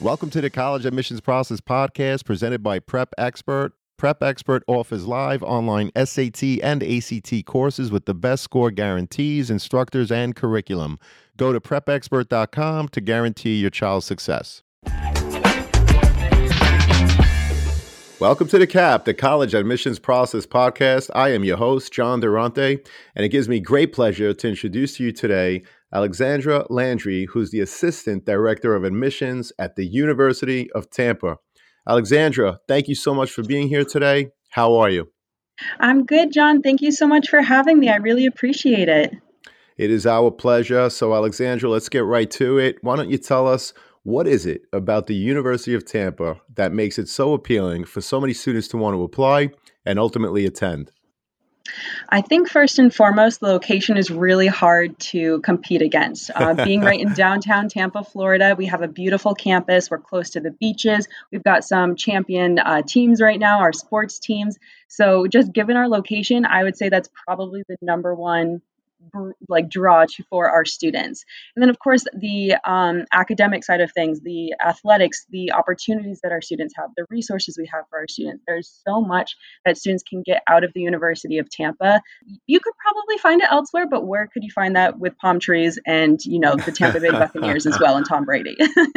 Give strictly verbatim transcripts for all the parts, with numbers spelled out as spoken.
Welcome to the College Admissions Process Podcast presented by Prep Expert. Prep Expert offers live online S A T and A C T courses with the best score guarantees, instructors, and curriculum. Go to prep expert dot com to guarantee your child's success. Welcome to the C A P, the College Admissions Process Podcast. I am your host, John Durante, and it gives me great pleasure to introduce to you today Alexandra Landry, who's the Assistant Director of Admissions at the University of Tampa. Alexandra, thank you so much for being here today. How are you? I'm good, John. Thank you so much for having me. I really appreciate it. It is our pleasure. So, Alexandra, let's get right to it. Why don't you tell us, what is it about the University of Tampa that makes it so appealing for so many students to want to apply and ultimately attend? I think first and foremost, the location is really hard to compete against. Uh, being right in downtown Tampa, Florida, we have a beautiful campus. We're close to the beaches. We've got some champion uh, teams right now, our sports teams. So just given our location, I would say that's probably the number one like draw to, for our students. And then of course the um, academic side of things, the athletics, the opportunities that our students have, the resources we have for our students. There's so much that students can get out of the University of Tampa. You could probably find it elsewhere, but where could you find that with palm trees and, you know, the Tampa Bay Buccaneers as well and Tom Brady?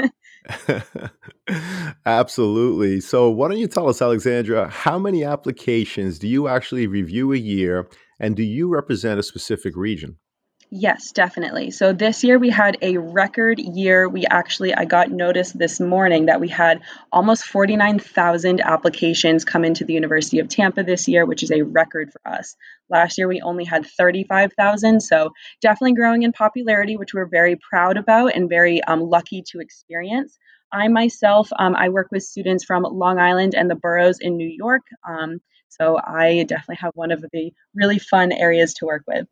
Absolutely. So why don't you tell us, Alexandra, how many applications do you actually review a year, and do you represent a specific region? Yes, definitely. So this year we had a record year. We actually, I got notice this morning that we had almost forty-nine thousand applications come into the University of Tampa this year, which is a record for us. Last year we only had thirty-five thousand. So definitely growing in popularity, which we're very proud about and very um, lucky to experience. I myself, um, I work with students from Long Island and the boroughs in New York. Um, so I definitely have one of the really fun areas to work with.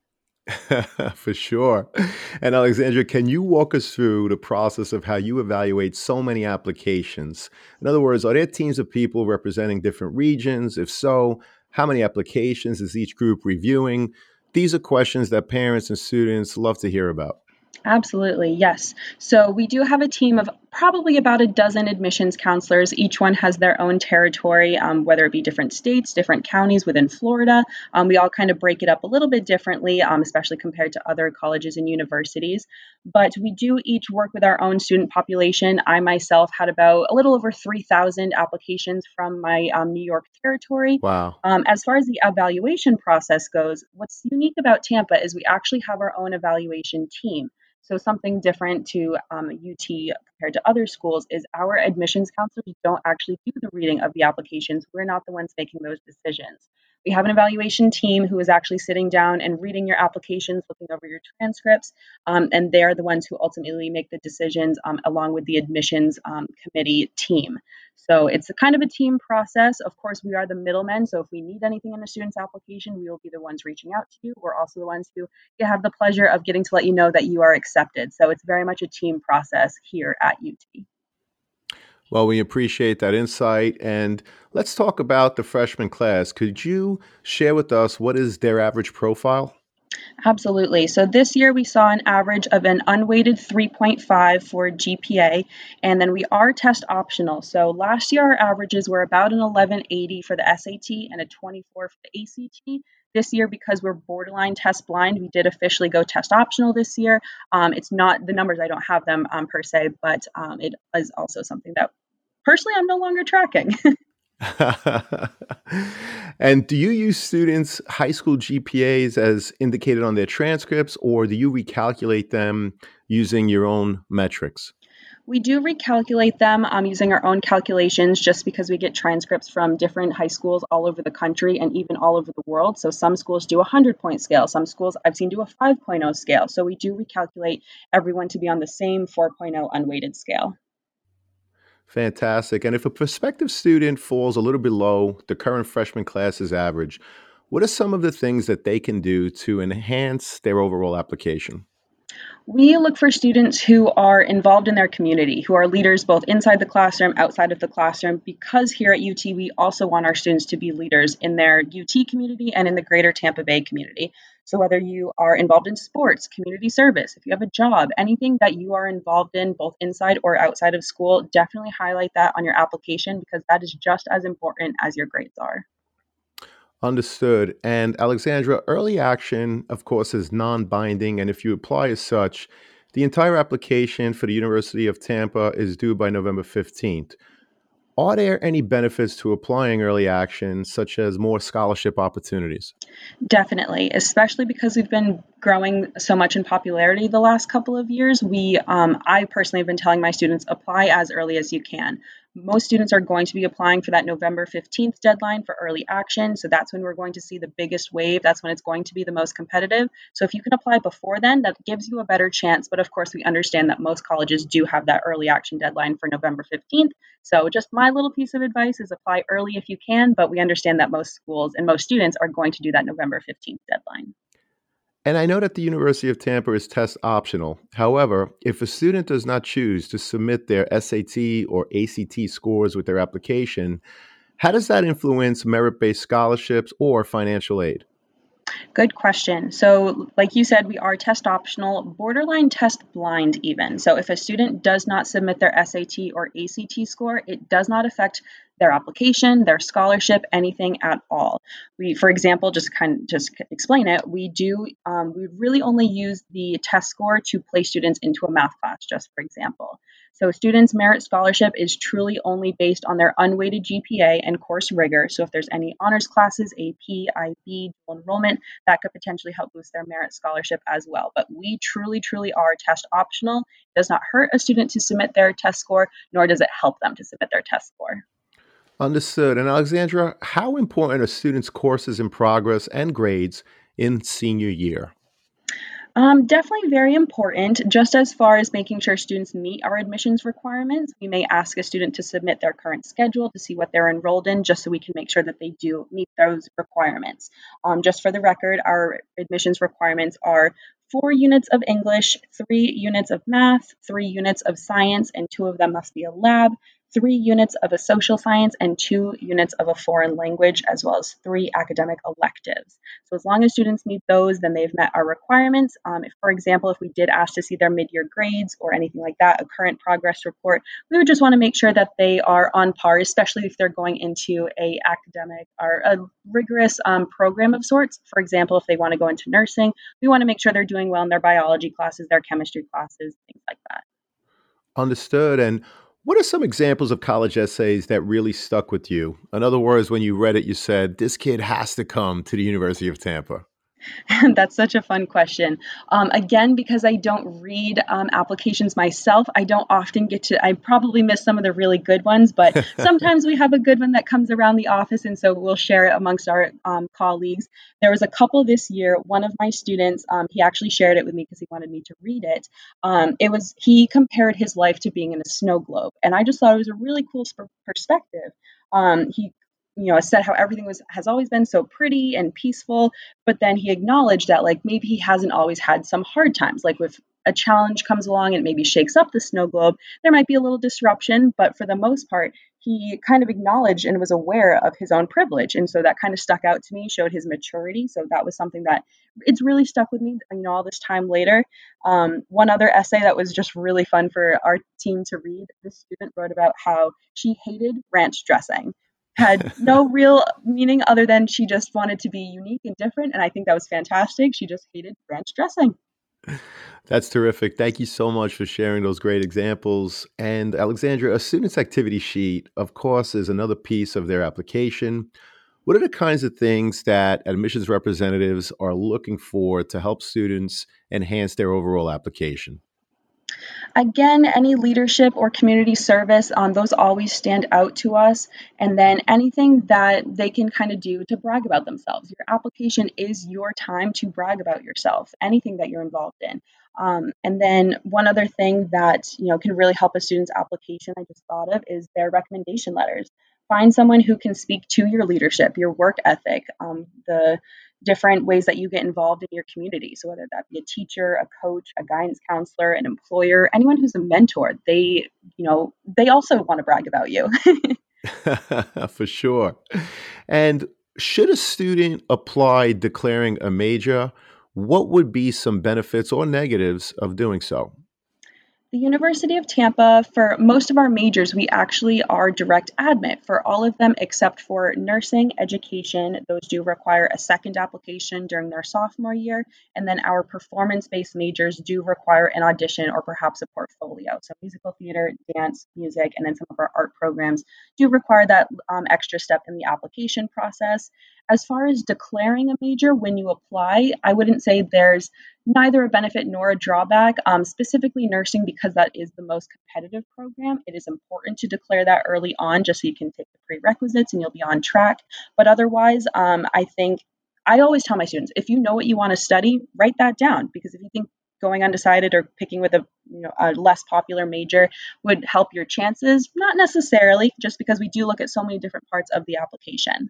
For sure. And Alexandra, can you walk us through the process of how you evaluate so many applications? In other words, are there teams of people representing different regions? If so, how many applications is each group reviewing? These are questions that parents and students love to hear about. Absolutely, yes. So we do have a team of probably about a dozen admissions counselors. Each one has their own territory, um, whether it be different states, different counties within Florida. Um, we all kind of break it up a little bit differently, um, especially compared to other colleges and universities. But we do each work with our own student population. I myself had about a little over three thousand applications from my um, New York territory. Wow. Um, as far as the evaluation process goes, what's unique about Tampa is we actually have our own evaluation team. So something different to um, U T compared to other schools is our admissions counselors don't actually do the reading of the applications. We're not the ones making those decisions. We have an evaluation team who is actually sitting down and reading your applications, looking over your transcripts, um, and they are the ones who ultimately make the decisions um, along with the admissions um, committee team. So it's a kind of a team process. Of course, we are the middlemen. So if we need anything in a student's application, we will be the ones reaching out to you. We're also the ones who have the pleasure of getting to let you know that you are accepted. So it's very much a team process here at U T. Well, we appreciate that insight. And let's talk about the freshman class. Could you share with us what is their average profile? Absolutely. So this year we saw an average of an unweighted three point five for G P A, and then we are test optional. So last year our averages were about an eleven eighty for the S A T and a twenty-four for the A C T. This year, because we're borderline test blind, we did officially go test optional this year. Um, it's not the numbers, I don't have them um, per se, but um, it is also something that personally I'm no longer tracking. And do you use students' high school G P As as indicated on their transcripts, or do you recalculate them using your own metrics? We do recalculate them um, using our own calculations just because we get transcripts from different high schools all over the country and even all over the world. So some schools do a hundred-point scale. Some schools I've seen do a five point oh scale. So we do recalculate everyone to be on the same four point oh unweighted scale. Fantastic. And if a prospective student falls a little below the current freshman class's average, what are some of the things that they can do to enhance their overall application? We look for students who are involved in their community, who are leaders both inside the classroom, outside of the classroom, because here at U T, we also want our students to be leaders in their U T community and in the greater Tampa Bay community. So whether you are involved in sports, community service, if you have a job, anything that you are involved in both inside or outside of school, definitely highlight that on your application because that is just as important as your grades are. Understood. And Alexandra, early action, of course, is non binding. And if you apply as such, the entire application for the University of Tampa is due by November fifteenth. Are there any benefits to applying early action, such as more scholarship opportunities? Definitely, especially because we've been growing so much in popularity the last couple of years. We, um, I personally have been telling my students apply as early as you can. Most students are going to be applying for that November fifteenth deadline for early action. So that's when we're going to see the biggest wave. That's when it's going to be the most competitive. So if you can apply before then, that gives you a better chance. But of course, we understand that most colleges do have that early action deadline for November fifteenth. So just my little piece of advice is apply early if you can, but we understand that most schools and most students are going to do that November fifteenth deadline. And I know that the University of Tampa is test optional. However, if a student does not choose to submit their S A T or A C T scores with their application, how does that influence merit based scholarships or financial aid? Good question. So, like you said, we are test optional, borderline test blind, even. So, if a student does not submit their S A T or A C T score, it does not affect their application, their scholarship, anything at all. We, for example, just kind of just explain it. We do, um, we really only use the test score to place students into a math class, just for example. So, students' merit scholarship is truly only based on their unweighted G P A and course rigor. So, if there's any honors classes, A P, I B, dual enrollment, that could potentially help boost their merit scholarship as well. But we truly, truly are test optional. It does not hurt a student to submit their test score, nor does it help them to submit their test score. Understood. And Alexandra, how important are students' courses in progress and grades in senior year? Um, definitely very important. Just as far as making sure students meet our admissions requirements, we may ask a student to submit their current schedule to see what they're enrolled in, just so we can make sure that they do meet those requirements. Um, just for the record, our admissions requirements are four units of English, three units of math, three units of science, and two of them must be a lab, three units of a social science, and two units of a foreign language, as well as three academic electives. So as long as students meet those, then they've met our requirements. Um, if, for example, if we did ask to see their mid-year grades or anything like that, a current progress report, we would just want to make sure that they are on par, especially if they're going into a academic or a rigorous um, program of sorts. For example, if they want to go into nursing, we want to make sure they're doing well in their biology classes, their chemistry classes, things like that. Understood. And what are some examples of college essays that really stuck with you? In other words, when you read it, you said, this kid has to come to the University of Tampa. That's such a fun question. Um, again, because I don't read um, applications myself, I don't often get to, I probably miss some of the really good ones, but sometimes we have a good one that comes around the office, and so we'll share it amongst our um, colleagues. There was a couple this year. One of my students, um, he actually shared it with me because he wanted me to read it. Um, it was, he compared his life to being in a snow globe, and I just thought it was a really cool sp- perspective. Um, he you know, said how everything was has always been so pretty and peaceful, but then he acknowledged that like maybe he hasn't always had some hard times. Like if a challenge comes along and it maybe shakes up the snow globe, there might be a little disruption, but for the most part, he kind of acknowledged and was aware of his own privilege. And so that kind of stuck out to me, showed his maturity. So that was something that it's really stuck with me, you know, all this time later. Um, one other essay that was just really fun for our team to read, this student wrote about how she hated ranch dressing, had no real meaning other than she just wanted to be unique and different. And I think that was fantastic. She just hated ranch dressing. That's terrific. Thank you so much for sharing those great examples. And Alexandra, a student's activity sheet, of course, is another piece of their application. What are the kinds of things that admissions representatives are looking for to help students enhance their overall application? Again, any leadership or community service, um, those always stand out to us. And then anything that they can kind of do to brag about themselves. Your application is your time to brag about yourself, anything that you're involved in. Um, and then one other thing that you know can really help a student's application, I just thought of, is their recommendation letters. Find someone who can speak to your leadership, your work ethic, um, the different ways that you get involved in your community. So whether that be a teacher, a coach, a guidance counselor, an employer, anyone who's a mentor, they, you know, they also want to brag about you. For sure. And should a student apply declaring a major, what would be some benefits or negatives of doing so? The University of Tampa, for most of our majors, we actually are direct admit for all of them except for nursing, education. Those do require a second application during their sophomore year. And then our performance-based majors do require an audition or perhaps a portfolio. So musical theater, dance, music, and then some of our art programs do require that um, extra step in the application process. As far as declaring a major when you apply, I wouldn't say there's neither a benefit nor a drawback. Um, specifically nursing, because that is the most competitive program, it is important to declare that early on just so you can take the prerequisites and you'll be on track. But otherwise, um, I think I always tell my students, if you know what you want to study, write that down, because if you think going undecided or picking with a, you know, a less popular major would help your chances, not necessarily, just because we do look at so many different parts of the application.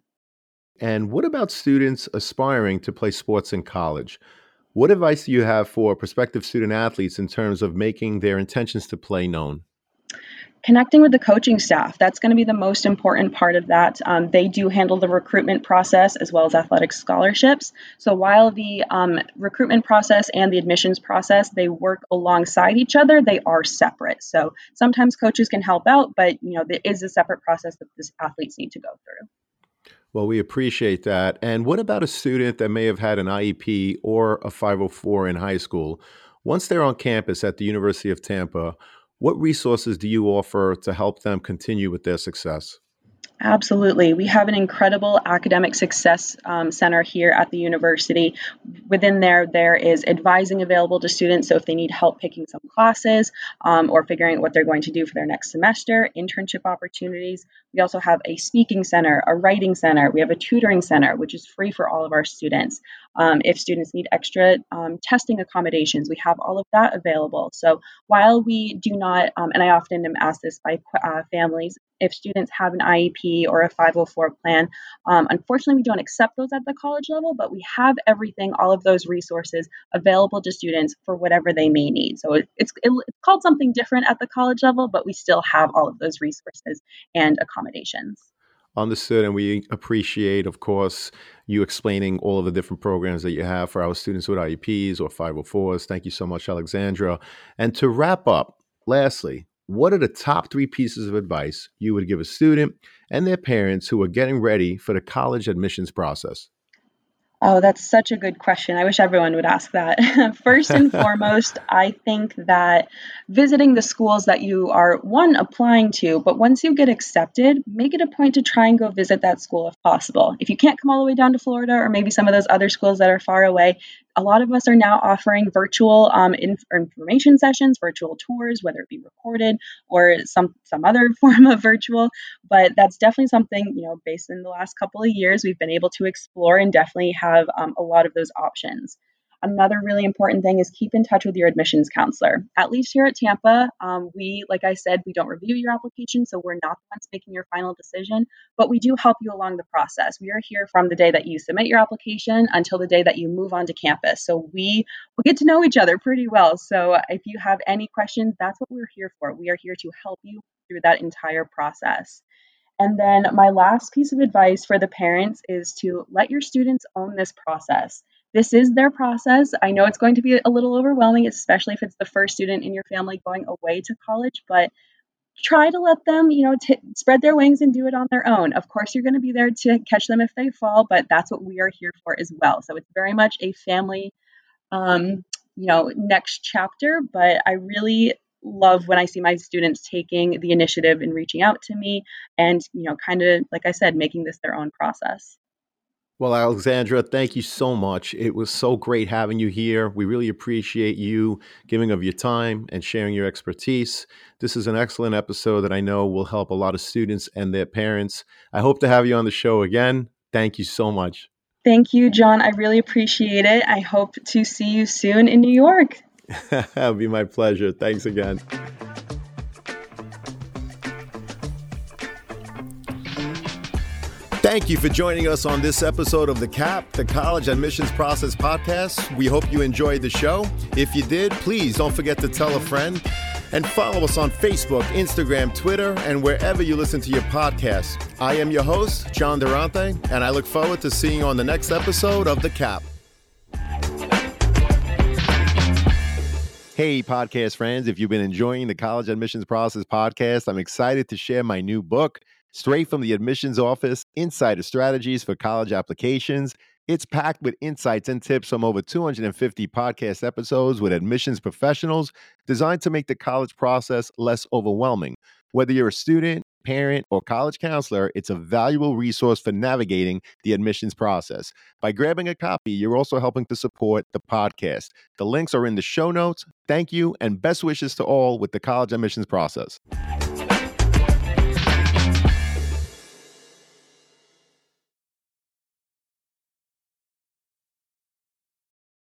And what about students aspiring to play sports in college? What advice do you have for prospective student athletes in terms of making their intentions to play known? Connecting with the coaching staff, that's going to be the most important part of that. Um, they do handle the recruitment process as well as athletic scholarships. So while the um, recruitment process and the admissions process, they work alongside each other, they are separate. So sometimes coaches can help out, but you know there is a separate process that these athletes need to go through. Well, we appreciate that. And what about a student that may have had an I E P or a five oh four in high school? Once they're on campus at the University of Tampa, what resources do you offer to help them continue with their success? Absolutely. We have an incredible academic success um, center here at the university. Within there, there is advising available to students. So if they need help picking some classes um, or figuring out what they're going to do for their next semester, internship opportunities. We also have a speaking center, a writing center. We have a tutoring center, which is free for all of our students. Um, if students need extra um, testing accommodations, we have all of that available. So while we do not, um, and I often am asked this by uh, families, if students have an I E P or a five oh four plan, um, unfortunately, we don't accept those at the college level, but we have everything, all of those resources available to students for whatever they may need. So it, it's, it, it's called something different at the college level, but we still have all of those resources and accommodations. Understood. And we appreciate, of course, you explaining all of the different programs that you have for our students with I E Ps or five oh fours. Thank you so much, Alexandra. And to wrap up, lastly, what are the top three pieces of advice you would give a student and their parents who are getting ready for the college admissions process? Oh, that's such a good question. I wish everyone would ask that. First and foremost, I think that visiting the schools that you are, one, applying to, but once you get accepted, make it a point to try and go visit that school if possible. If you can't come all the way down to Florida or maybe some of those other schools that are far away, a lot of us are now offering virtual um, inf- information sessions, virtual tours, whether it be recorded or some some other form of virtual. But that's definitely something, you know, based in the last couple of years, we've been able to explore and definitely have um, a lot of those options. Another really important thing is keep in touch with your admissions counselor. At least here at Tampa, um, we, like I said, we don't review your application, so we're not the ones making your final decision, but we do help you along the process. We are here from the day that you submit your application until the day that you move on to campus. So we will get to know each other pretty well. So if you have any questions, that's what we're here for. We are here to help you through that entire process. And then my last piece of advice for the parents is to let your students own this process. This is their process. I know it's going to be a little overwhelming, especially if it's the first student in your family going away to college, but try to let them, you know, t- spread their wings and do it on their own. Of course, you're going to be there to catch them if they fall, but that's what we are here for as well. So it's very much a family, um, you know, next chapter, but I really love when I see my students taking the initiative and reaching out to me and, you know, kind of, like I said, making this their own process. Well, Alexandra, thank you so much. It was so great having you here. We really appreciate you giving of your time and sharing your expertise. This is an excellent episode that I know will help a lot of students and their parents. I hope to have you on the show again. Thank you so much. Thank you, John. I really appreciate it. I hope to see you soon in New York. It'll be my pleasure. Thanks again. Thank you for joining us on this episode of the C A P, the College Admissions Process Podcast. We hope you enjoyed the show. If you did, please don't forget to tell a friend and follow us on Facebook, Instagram, Twitter, and wherever you listen to your podcasts. I am your host, John Durante, and I look forward to seeing you on the next episode of the C A P. Hey, podcast friends, if you've been enjoying the College Admissions Process podcast, I'm excited to share my new book, Straight from the Admissions Office, Insider Strategies for College Applications. It's packed with insights and tips from over two hundred fifty podcast episodes with admissions professionals designed to make the college process less overwhelming. Whether you're a student, parent, or college counselor, it's a valuable resource for navigating the admissions process. By grabbing a copy, you're also helping to support the podcast. The links are in the show notes. Thank you, and best wishes to all with the college admissions process.